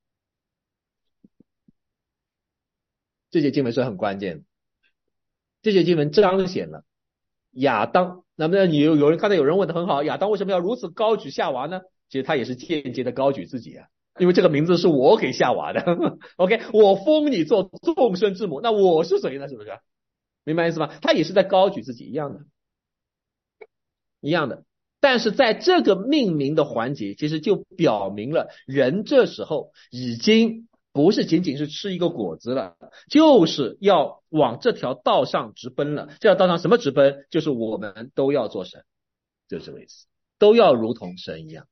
这节经文是很关键的，这节经文彰显了亚当。那么你有有人刚才有人问的很好，亚当为什么要如此高举夏娃呢？其实他也是间接的高举自己啊，因为这个名字是我给夏娃的OK， 我封你做众生之母，那我是谁呢？是不是明白意思吗？他也是在高举自己，一样的一样的。但是在这个命名的环节，其实就表明了人这时候已经不是仅仅是吃一个果子了，就是要往这条道上直奔了。这条道上什么直奔？就是我们都要做神，就是这个意思，都要如同神一样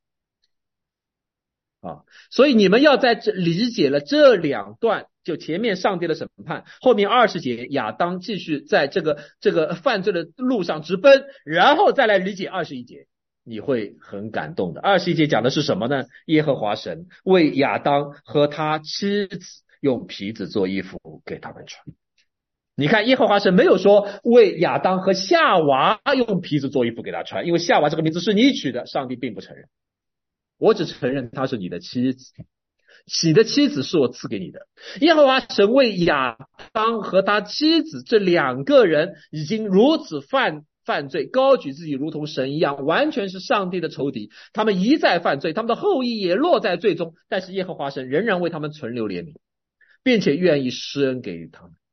啊。所以你们要在这理解了这两段，就前面上帝的审判，后面二十节亚当继续在这个这个犯罪的路上直奔，然后再来理解二十一节，你会很感动的。二十一节讲的是什么呢？耶和华神为亚当和他妻子用皮子做衣服给他们穿。你看耶和华神没有说为亚当和夏娃用皮子做衣服给他穿，因为夏娃这个名字是你取的，上帝并不承认，我只承认她是你的妻子，你的妻子是我赐给你的。耶和华神为亚当和他妻子这两个人已经如此犯犯罪，高举自己如同神一样，完全是上帝的仇敌，他们一再犯罪，他们的后裔也落在罪中，但是耶和华神仍然为他们存留怜悯，并且愿意施恩给予他们。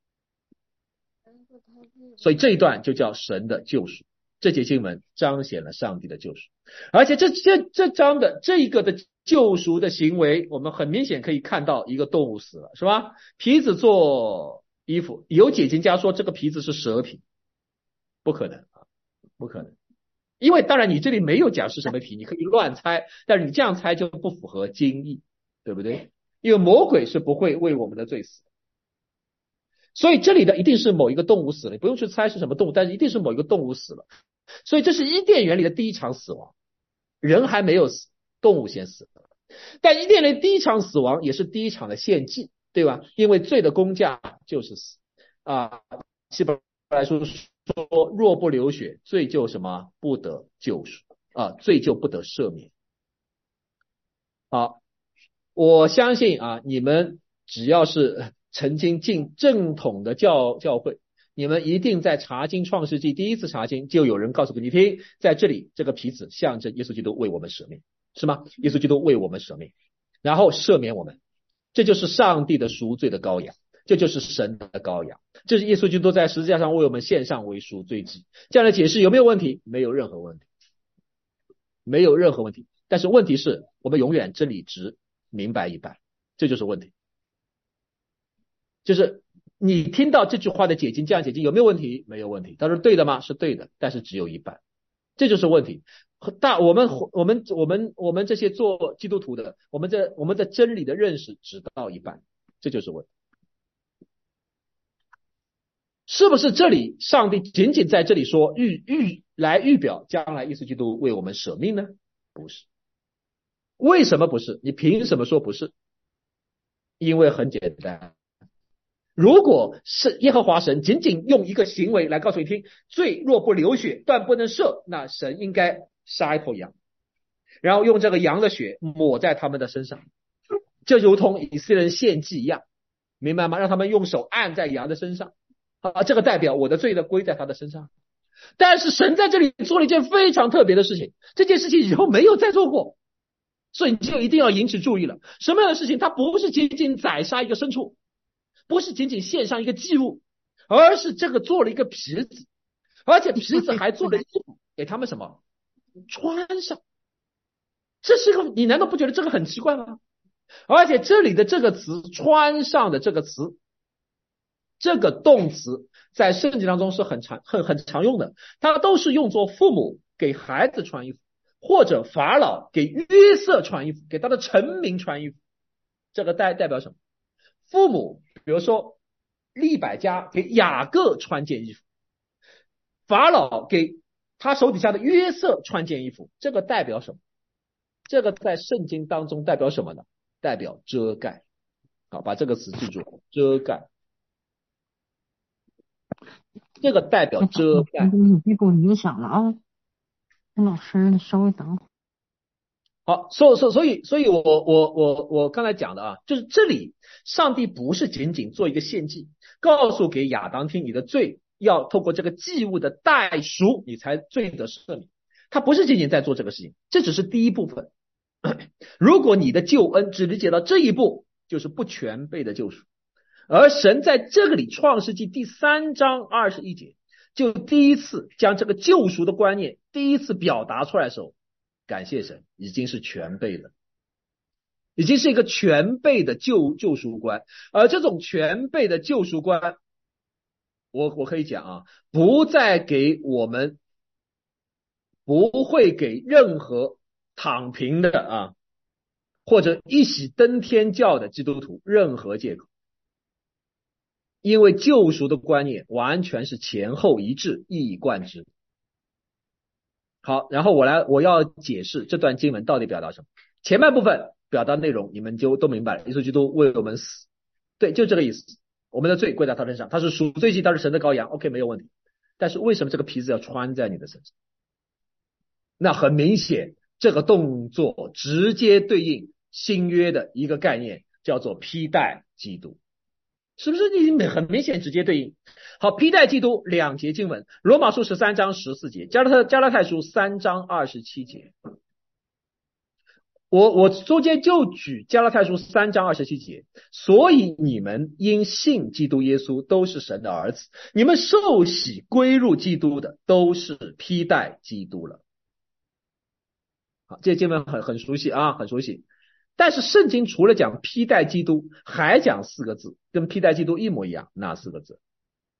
所以这一段就叫神的救赎，这节经文彰显了上帝的救赎。而且这这这章的这一个的救赎的行为，我们很明显可以看到一个动物死了，是吧？皮子做衣服，有解经家说这个皮子是蛇皮，不可能啊，不可能，因为当然你这里没有讲是什么皮，你可以乱猜，但是你这样猜就不符合经义，对不对？因为魔鬼是不会为我们的罪死的，所以这里的一定是某一个动物死了，你不用去猜是什么动物，但是一定是某一个动物死了。所以这是伊甸园里的第一场死亡，人还没有死，动物先死了。但伊甸园第一场死亡也是第一场的献祭，对吧？因为罪的工价就是死啊。希伯来书说，若不流血，罪就什么不得救赎啊，罪就不得赦免。好，我相信啊，你们只要是曾经进正统的教教会，你们一定在查经创世纪第一次查经就有人告诉给你听，在这里这个皮子象征耶稣基督为我们舍命，是吗？耶稣基督为我们舍命，然后赦免我们，这就是上帝的赎罪的羔羊，这就是神的羔羊，这是耶稣基督在十字架上为我们献上为赎罪祭。这样的解释有没有问题？没有任何问题。 没有任何问题。但是问题是我们永远真理只明白一半，这就是问题。就是你听到这句话的解经，这样解经有没有问题？没有问题。他说对的吗？是对的，但是只有一半，这就是问题。大我们我们我们我们这些做基督徒的，我们这我们的真理的认识只到一半，这就是问题。是不是这里上帝仅仅在这里说预预来预表将来耶稣基督为我们舍命呢？不是。为什么不是？你凭什么说不是？因为很简单，如果是耶和华神仅仅用一个行为来告诉你听，罪若不流血断不能赦，那神应该杀一头羊，然后用这个羊的血抹在他们的身上，这如同以色列人献祭一样，明白吗？让他们用手按在羊的身上，啊，这个代表我的罪呢归在他的身上。但是神在这里做了一件非常特别的事情，这件事情以后没有再做过，所以你就一定要引起注意了。什么样的事情？它不是仅仅宰杀一个牲畜，不是仅仅献上一个祭物，而是这个做了一个皮子，而且皮子还做了衣服给他们什么穿上。这是个，你难道不觉得这个很奇怪吗？而且这里的这个词穿上的这个词，这个动词在圣经当中是很常很很常用的，它都是用作父母给孩子穿衣服，或者法老给约瑟穿衣服，给他的臣民穿衣服。这个代代表什么？父母比如说利百加给雅各穿件衣服，法老给他手底下的约瑟穿件衣服，这个代表什么？这个在圣经当中代表什么呢？代表遮盖。好，把这个词记住，遮盖。这个代表遮盖。 你别给我影响了啊！老师，稍微等会儿。 好，所所所以所以我我我我刚才讲的啊，就是这里上帝不是仅仅做一个献祭，告诉给亚当听你的罪要透过这个祭物的代赎你才罪得赦免，他不是仅仅在做这个事情，这只是第一部分。如果你的救恩只理解到这一步，就是不全备的救赎。而神在这个里创世纪第三章二十一节就第一次将这个救赎的观念第一次表达出来的时候，感谢神，已经是全备的，已经是一个全备的救救赎观。而这种全备的救赎观，我我可以讲啊，不再给我们，不会给任何躺平的啊，或者一喜登天教的基督徒任何借口。因为救赎的观念完全是前后一致，一以贯之。好，然后我来我要解释这段经文到底表达什么。前半部分表达内容你们就都明白了，耶稣基督为我们死，对，就这个意思。我们的罪归在他身上，他是赎罪祭，他是神的羔羊 OK 没有问题。但是为什么这个皮子要穿在你的身上？那很明显这个动作直接对应新约的一个概念，叫做披戴基督，是不是？你很明显直接对应。好，披戴基督两节经文，罗马书十三章十四节，加拉太加拉太书三章二十七节。我我中间就举加拉太书三章二十七节，所以你们因信基督耶稣都是神的儿子，你们受洗归入基督的都是披戴基督了。好，这经文很很熟悉啊，很熟悉。但是圣经除了讲披戴基督，还讲四个字，跟披戴基督一模一样，哪四个字？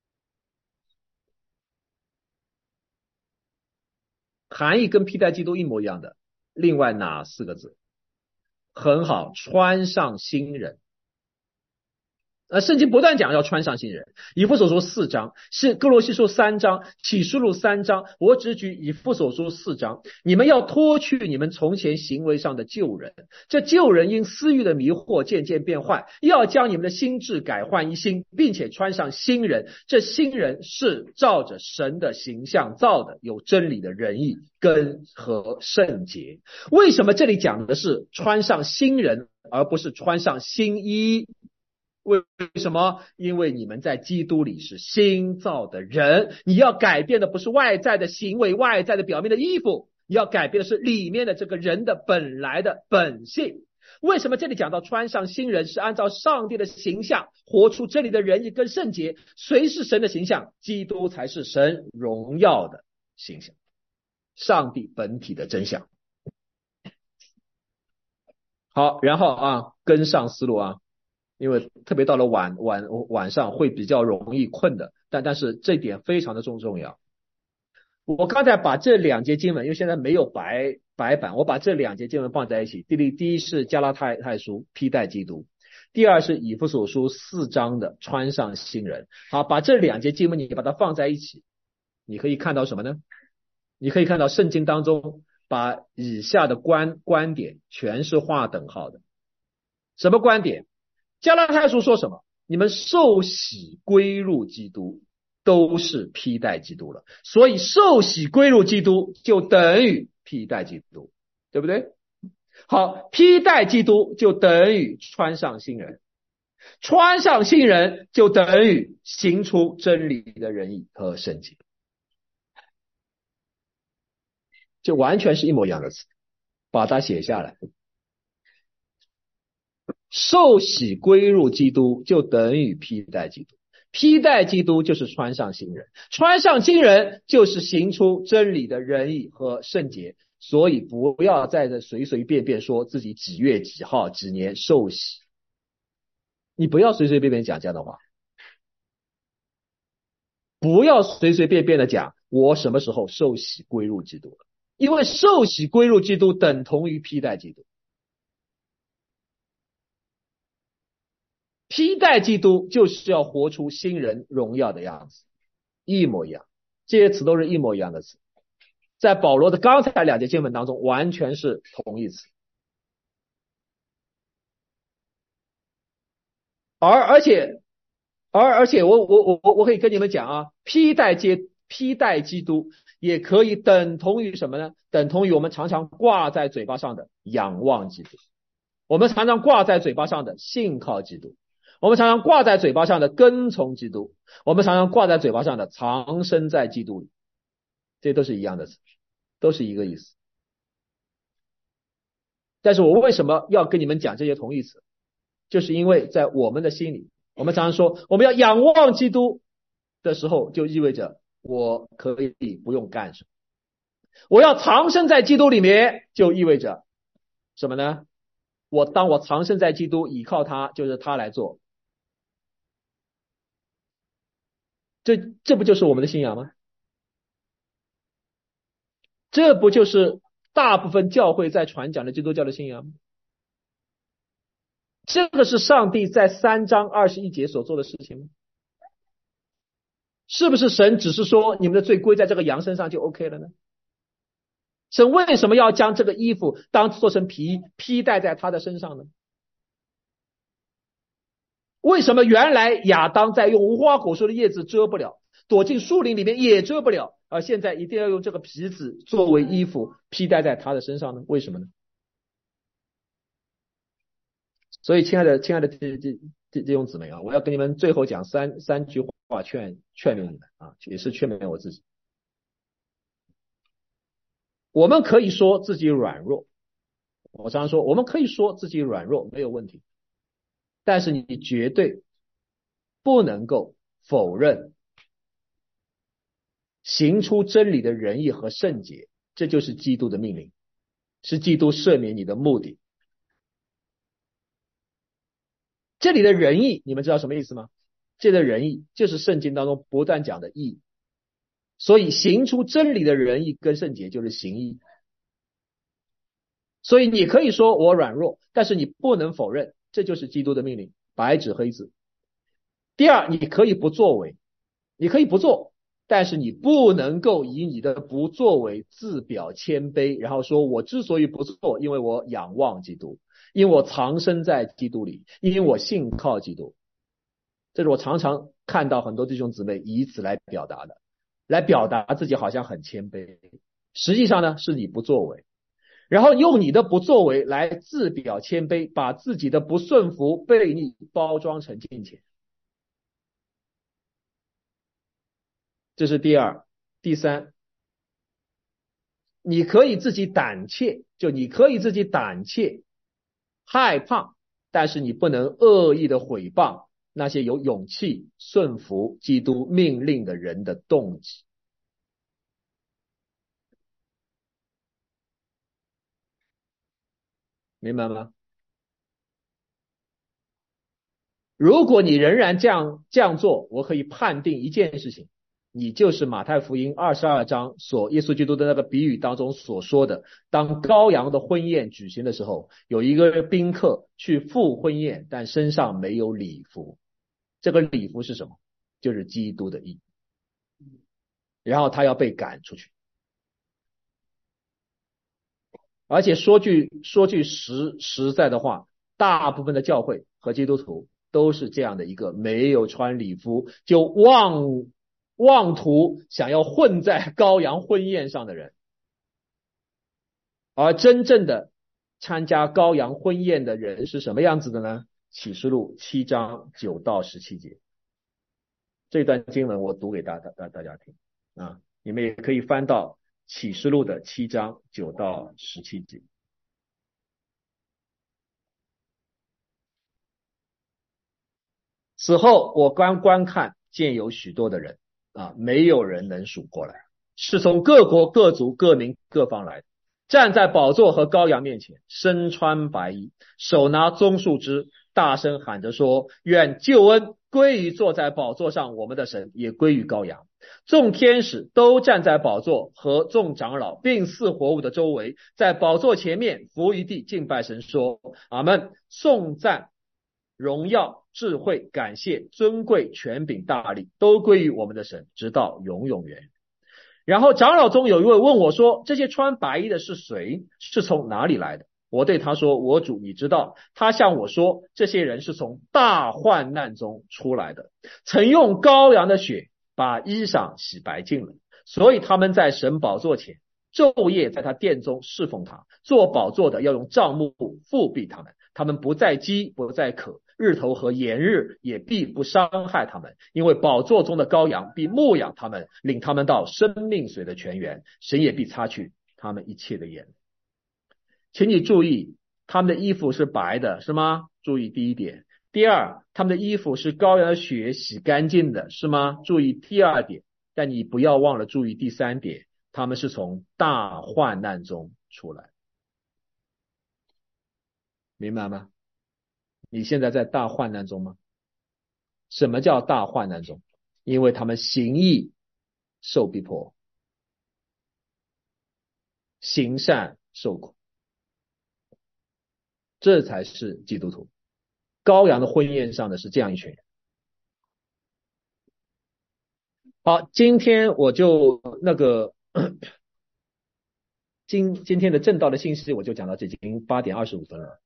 含义跟披戴基督一模一样的，另外哪四个字？很好，穿上新人。呃，圣经不断讲要穿上新人，以弗所书四章，是哥罗西书三章，启示录三章，我只举以弗所书四章。你们要脱去你们从前行为上的旧人，这旧人因私欲的迷惑渐渐变坏，要将你们的心智改换一新，并且穿上新人。这新人是照着神的形象造的，有真理的仁义跟和圣洁。为什么这里讲的是穿上新人，而不是穿上新衣？为什么？因为你们在基督里是新造的人，你要改变的不是外在的行为，外在的表面的衣服，你要改变的是里面的这个人的本来的本性。为什么这里讲到穿上新人，是按照上帝的形象活出真理的仁义跟圣洁？谁是神的形象？基督才是神荣耀的形象，上帝本体的真相。 好，然后啊，跟上思路啊，因为特别到了晚晚晚上会比较容易困的，但但是这点非常的重重要。我刚才把这两节经文，因为现在没有白白板，我把这两节经文放在一起。第一，第一是加拉太太书披戴基督，第二是以弗所书四章的穿上新人。好，把这两节经文你把它放在一起，你可以看到什么呢？你可以看到圣经当中把以下的观观点全是画等号的。什么观点？加拉太书说什么？你们受洗归入基督，都是披戴基督了。所以受洗归入基督就等于披戴基督，对不对？好，披戴基督就等于穿上新人，穿上新人就等于行出真理的仁义和圣洁，就完全是一模一样的词，把它写下来。受洗归入基督就等于披戴基督，披戴基督就是穿上新人，穿上新人就是行出真理的仁义和圣洁。所以不要在这随随便便说自己几月几号几年受洗，你不要随随便便讲这样的话，不要随随便便的讲我什么时候受洗归入基督了，因为受洗归入基督等同于披戴基督。披戴基督就是要活出新人荣耀的样子，一模一样，这些词都是一模一样的词，在保罗的刚才两节经文当中完全是同义词。而而且而而且我我我我我可以跟你们讲啊，披戴基披戴基督也可以等同于什么呢？等同于我们常常挂在嘴巴上的仰望基督，我们常常挂在嘴巴上的信靠基督，我们常常挂在嘴巴上的跟从基督，我们常常挂在嘴巴上的藏身在基督里，这都是一样的词，都是一个意思。但是我为什么要跟你们讲这些同义词？就是因为在我们的心里，我们常常说我们要仰望基督的时候，就意味着我可以不用干什么。我要藏身在基督里面，就意味着什么呢？我当我藏身在基督，倚靠他，就是他来做。这这不就是我们的信仰吗？这不就是大部分教会在传讲的基督教的信仰吗？这个是上帝在三章二十一节所做的事情吗？是不是神只是说你们的罪归在这个羊身上就 OK 了呢？神为什么要将这个衣服当做成皮披戴在他的身上呢？为什么原来亚当在用无花果树的叶子遮不了，躲进树林里面也遮不了，而现在一定要用这个皮子作为衣服披戴在他的身上呢？为什么呢？所以亲爱的亲爱的弟弟弟弟兄姊妹啊，我要跟你们最后讲三三句话劝劝勉你们啊，也是劝勉我自己。我们可以说自己软弱，我常常说我们可以说自己软弱没有问题，但是你绝对不能够否认行出真理的仁义和圣洁，这就是基督的命令，是基督赦免你的目的。这里的仁义你们知道什么意思吗？这里的仁义就是圣经当中不断讲的义，所以行出真理的仁义跟圣洁就是行义。所以你可以说我软弱，但是你不能否认这就是基督的命令，白纸黑字。第二，你可以不作为，你可以不做，但是你不能够以你的不作为自表谦卑，然后说我之所以不做，因为我仰望基督，因为我藏身在基督里，因为我信靠基督。这是我常常看到很多弟兄姊妹以此来表达的，来表达自己好像很谦卑，实际上呢是你不作为，然后用你的不作为来自表谦卑，把自己的不顺服悖逆包装成敬虔。这是第二。第三，你可以自己胆怯，就你可以自己胆怯害怕，但是你不能恶意的毁谤那些有勇气顺服基督命令的人的动机。明白吗？ 如果你仍然这样这样做，我可以判定一件事情，你就是马太福音二十二章所耶稣基督的那个比喻当中所说的，当羔羊的婚宴举行的时候，有一个宾客去赴婚宴，但身上没有礼服。这个礼服是什么？就是基督的义。然后他要被赶出去。而且说句说句实实在的话，大部分的教会和基督徒都是这样的一个没有穿礼服就妄妄图想要混在羔羊婚宴上的人。而真正的参加羔羊婚宴的人是什么样子的呢？启示录七章九到十七节，这段经文我读给大大大家听啊，你们也可以翻到启示录的七章九到十七节。此后我观观看，见有许多的人啊，没有人能数过来，是从各国各族各民各方来的，站在宝座和羔羊面前，身穿白衣，手拿棕树枝，大声喊着说：愿救恩归于坐在宝座上我们的神，也归于羔羊。众天使都站在宝座和众长老并四活物的周围，在宝座前面伏于地敬拜神，说：阿们。颂赞荣耀智慧感谢尊贵权柄大力都归于我们的神，直到永永远远。然后长老中有一位问我说：这些穿白衣的是谁？是从哪里来的？我对他说：我主你知道。他向我说：这些人是从大患难中出来的，曾用羔羊的血把衣裳洗白净了，所以他们在神宝座前昼夜在他殿中侍奉他。做宝座的要用帐幕覆庇他们，他们不再饥不再渴，日头和炎日也必不伤害他们，因为宝座中的羔羊必牧养他们，领他们到生命水的泉源，神也必擦去他们一切的眼泪。请你注意，他们的衣服是白的，是吗？注意第一点。第二，他们的衣服是羔羊的血洗干净的，是吗？注意第二点。但你不要忘了注意第三点，他们是从大患难中出来。明白吗？你现在在大患难中吗？什么叫大患难中？因为他们行义受逼迫，行善受苦，这才是基督徒。羔羊的婚宴上的是这样一群人。好，今天我就那个今今天的正道的信息我就讲到这，已经八点二十五分了。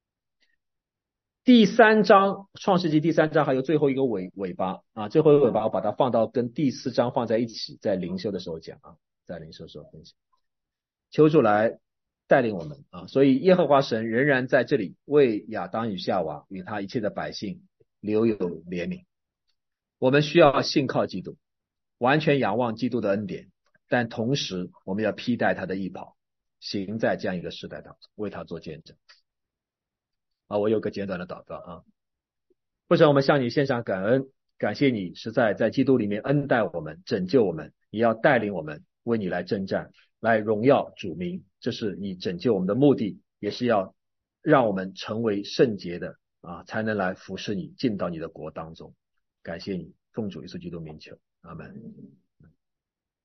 第三章创世纪第三章还有最后一个尾尾巴啊，最后一个尾巴我把它放到跟第四章放在一起，在灵修的时候讲啊，在灵修的时候分享。求主来带领我们啊，所以耶和华神仍然在这里为亚当与夏娃与他一切的百姓留有怜悯。我们需要信靠基督，完全仰望基督的恩典，但同时我们要披戴他的义袍，行在这样一个时代当中，为他做见证。啊，我有个简短的祷告啊，父神，我们向你献上感恩，感谢你实在在基督里面恩待我们，拯救我们，你要带领我们为你来征战，来荣耀主名，这是你拯救我们的目的，也是要让我们成为圣洁的啊，才能来服侍你，进到你的国当中。感谢你，奉主耶稣基督名求，阿们。